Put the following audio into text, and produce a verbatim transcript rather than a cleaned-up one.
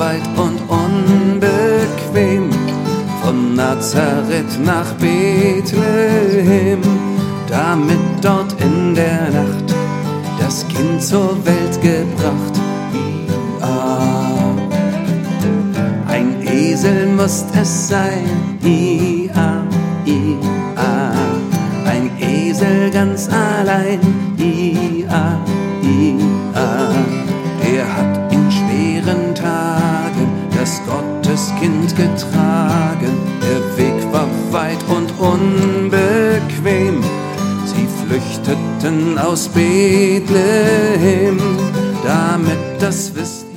weit und unbequem, von Nazareth nach Bethlehem, damit dort in der Nacht das Kind zur Welt gebracht. Ja, ein Esel muss es sein, ja, ja, ein Esel ganz allein, ja, ja, der hat in schweren Tagen das Gotteskind getragen. Der Weg war weit und unbequem, sie flüchteten aus Bethlehem, damit das Wissen